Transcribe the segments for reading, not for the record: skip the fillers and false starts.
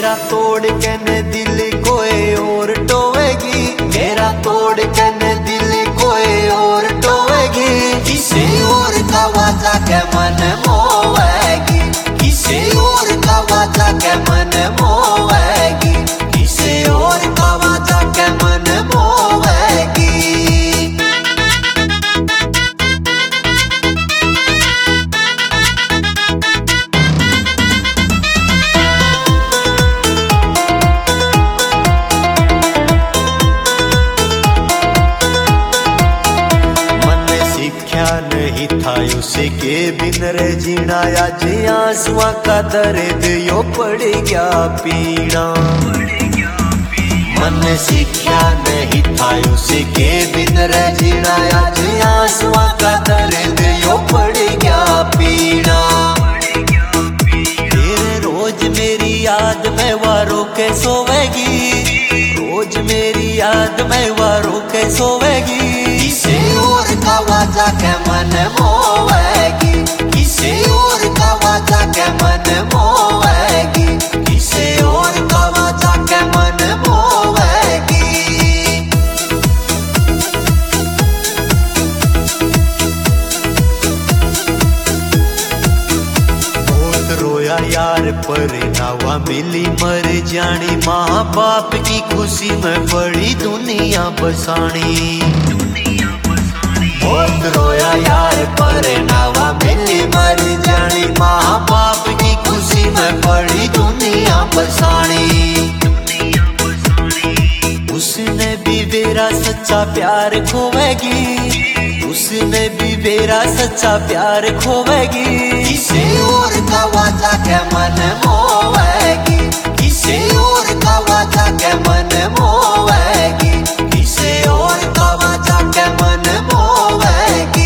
मेरा तोड़ के न दिल कोई और टोवेगी, मेरा तोड़ के न दिल कोई और टोवेगी। किसी और का वाजा के मन मोवेगी, किसी और का वाजा के मन मोवेगी, किसी और का वाजा के मन मोवेगी। नहीं था उसके बिन रे जीना, आज आंसुआ का दर्द यो पड़ गया पीना। मन सीखा नहीं था उसके बिन रे जीना, आज आंसुआ का दर्द यो पड़ गया पीना। तेरे रोज मेरी याद में वारों के सोवेगी, रोज मेरी याद में वारों के सोवेगी। किसी और का वाजा के मन मोवेगी, किसी और का वाजा के मन मोवेगी, किसी और का वाजा के मन मोवेगी। बहुत रोया यार पर नावा मिली मर जानी, माँ बाप की खुशी में बड़ी दुनिया बसानी। बहुत रोया यार पर नावा मिली मर जानी, माँ बाप की खुशी में बड़ी दुनिया बसानी। उसने भी मेरा सच्चा प्यार खोवेगी, उसने भी मेरा सच्चा प्यार खोवेगी। किसी और का वाजा के मन मोवेगी, किसी और का वाजा के मन मोवेगी, किसी और का वाजा के मन मोवेगी।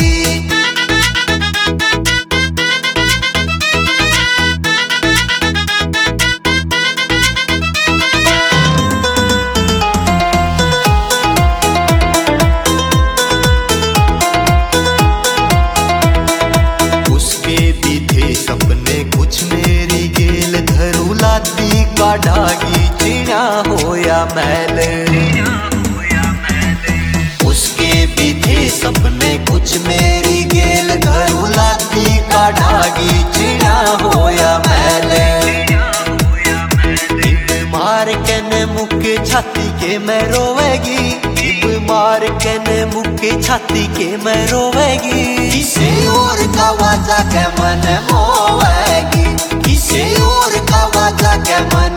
उसके भी थे सपने कुछ मेरी गेल, धरू लाती का डागी चिड़ा होया मैल। उसके भी थे सपने कुछ मेरी गेल, धरू लाती का डागी चिड़ा होया मैल। मार के न मुक्के छाती के मैं रोवेगी, मार के न मुक्के छाती के मैं रोवेगी। किसी और का वाजा के मन मोवेगी, किसी और का वाजा के मन